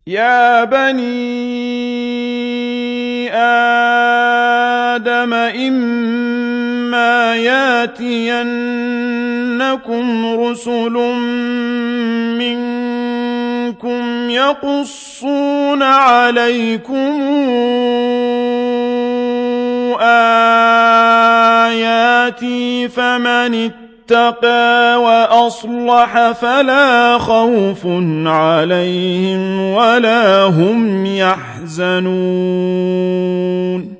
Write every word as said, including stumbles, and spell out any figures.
يا بني آدم إما ياتينكم رسل منكم يقصون عليكم آياتي فمن اتقى وأصلح فلا خوف عليهم ولا هم يحزنون